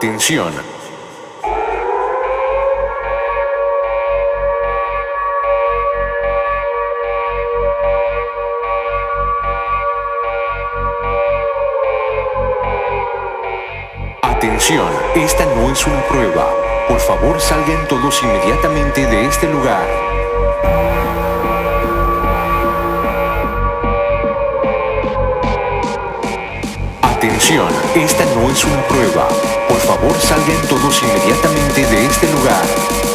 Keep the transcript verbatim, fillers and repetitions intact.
Atención. Atención, esta no es una prueba. Por favor, salgan todos inmediatamente de este lugar. Atención, esta no es una prueba. Por favor, salgan todos inmediatamente de este lugar.